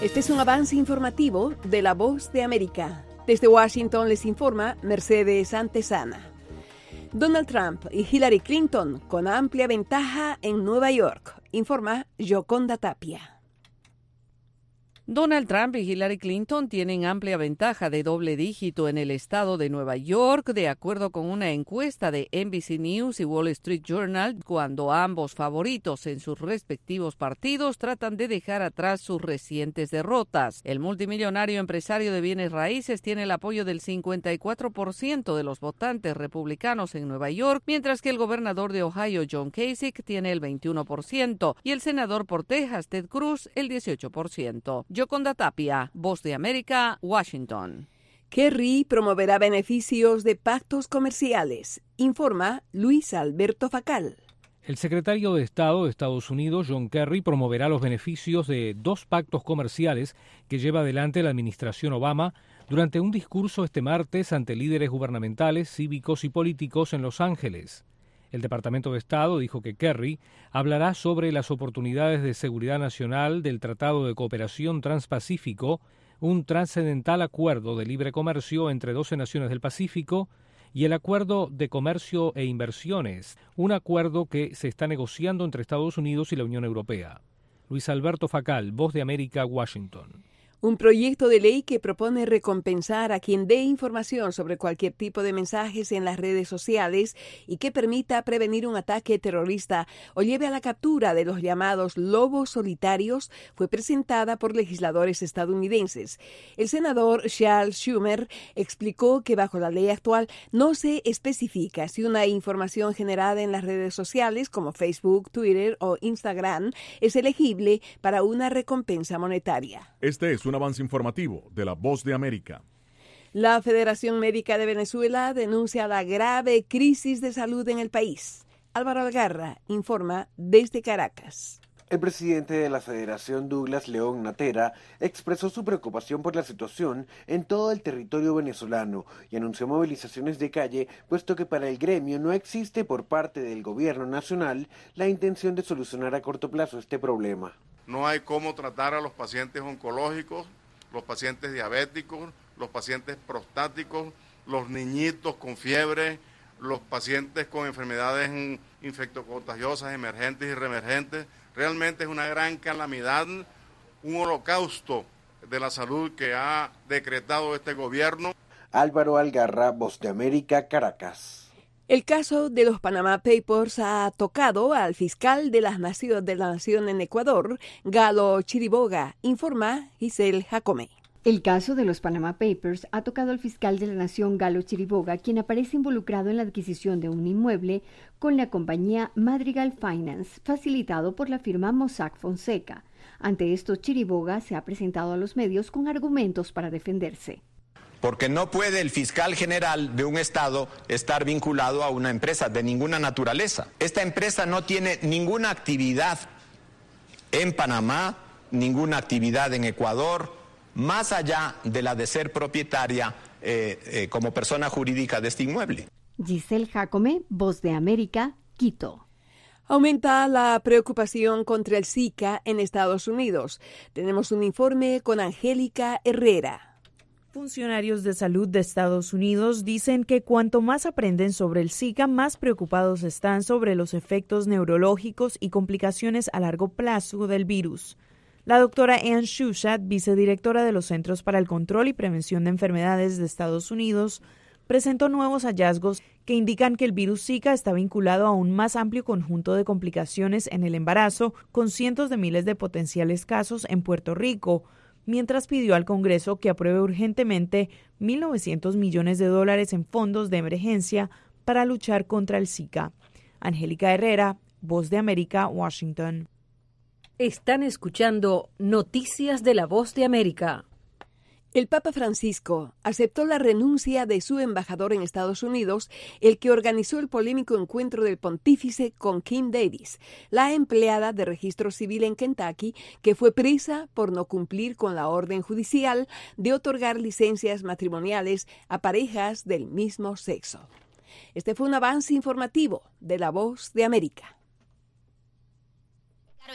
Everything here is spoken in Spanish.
Este es un avance informativo de La Voz de América. Desde Washington les informa Mercedes Antesana. Donald Trump y Hillary Clinton con amplia ventaja en Nueva York, informa Yoconda Tapia. Donald Trump y Hillary Clinton tienen amplia ventaja de doble dígito en el estado de Nueva York, de acuerdo con una encuesta de NBC News y Wall Street Journal, cuando ambos favoritos en sus respectivos partidos tratan de dejar atrás sus recientes derrotas. El multimillonario empresario de bienes raíces tiene el apoyo del 54% de los votantes republicanos en Nueva York, mientras que el gobernador de Ohio, John Kasich, tiene el 21% y el senador por Texas, Ted Cruz, el 18%. Yoconda Tapia, Voz de América, Washington. Kerry promoverá beneficios de pactos comerciales, informa Luis Alberto Facal. El secretario de Estado de Estados Unidos, John Kerry, promoverá los beneficios de 2 pactos comerciales que lleva adelante la administración Obama durante un discurso este martes ante líderes gubernamentales, cívicos y políticos en Los Ángeles. El Departamento de Estado dijo que Kerry hablará sobre las oportunidades de seguridad nacional del Tratado de Cooperación Transpacífico, un trascendental acuerdo de libre comercio entre 12 naciones del Pacífico, y el Acuerdo de Comercio e Inversiones, un acuerdo que se está negociando entre Estados Unidos y la Unión Europea. Luis Alberto Facal, Voz de América, Washington. Un proyecto de ley que propone recompensar a quien dé información sobre cualquier tipo de mensajes en las redes sociales y que permita prevenir un ataque terrorista o lleve a la captura de los llamados lobos solitarios fue presentada por legisladores estadounidenses. El senador Charles Schumer explicó que bajo la ley actual no se especifica si una información generada en las redes sociales como Facebook, Twitter o Instagram es elegible para una recompensa monetaria. Este es un avance informativo de La Voz de América. La Federación Médica de Venezuela denuncia la grave crisis de salud en el país. Álvaro Algarra informa desde Caracas. El presidente de la Federación, Douglas León Natera, expresó su preocupación por la situación en todo el territorio venezolano y anunció movilizaciones de calle, puesto que para el gremio no existe por parte del gobierno nacional la intención de solucionar a corto plazo este problema. No hay cómo tratar a los pacientes oncológicos, los pacientes diabéticos, los pacientes prostáticos, los niñitos con fiebre, los pacientes con enfermedades infectocontagiosas emergentes y reemergentes. Realmente es una gran calamidad, un holocausto de la salud que ha decretado este gobierno. Álvaro Algarra, Voz de América, Caracas. El caso de los Panama Papers ha tocado al fiscal de la Nación en Ecuador, Galo Chiriboga, informa Giselle Jacome. El caso de los Panama Papers ha tocado al fiscal de la Nación, Galo Chiriboga, quien aparece involucrado en la adquisición de un inmueble con la compañía Madrigal Finance, facilitado por la firma Mossack Fonseca. Ante esto, Chiriboga se ha presentado a los medios con argumentos para defenderse. Porque no puede el fiscal general de un estado estar vinculado a una empresa de ninguna naturaleza. Esta empresa no tiene ninguna actividad en Panamá, ninguna actividad en Ecuador, más allá de la de ser propietaria como persona jurídica de este inmueble. Giselle Jacome, Voz de América, Quito. Aumenta la preocupación contra el Zika en Estados Unidos. Tenemos un informe con Angélica Herrera. Funcionarios de salud de Estados Unidos dicen que cuanto más aprenden sobre el Zika, más preocupados están sobre los efectos neurológicos y complicaciones a largo plazo del virus. La doctora Ann Shushat, vicedirectora de los Centros para el Control y Prevención de Enfermedades de Estados Unidos, presentó nuevos hallazgos que indican que el virus Zika está vinculado a un más amplio conjunto de complicaciones en el embarazo, con cientos de miles de potenciales casos en Puerto Rico, mientras pidió al Congreso que apruebe urgentemente $1.900 millones en fondos de emergencia para luchar contra el Zika. Angélica Herrera, Voz de América, Washington. Están escuchando Noticias de la Voz de América. El Papa Francisco aceptó la renuncia de su embajador en Estados Unidos, el que organizó el polémico encuentro del pontífice con Kim Davis, la empleada de registro civil en Kentucky, que fue presa por no cumplir con la orden judicial de otorgar licencias matrimoniales a parejas del mismo sexo. Este fue un avance informativo de La Voz de América.